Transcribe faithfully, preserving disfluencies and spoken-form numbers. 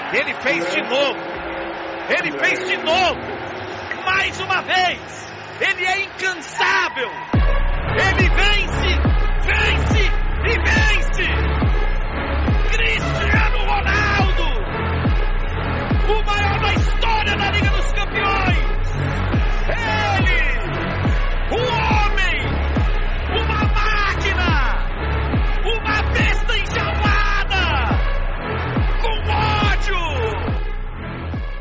Ele fez de novo. Ele fez de novo. Mais uma vez. Ele é incansável. Ele vence, vence e vence. Cristiano Ronaldo, o maior da história da Liga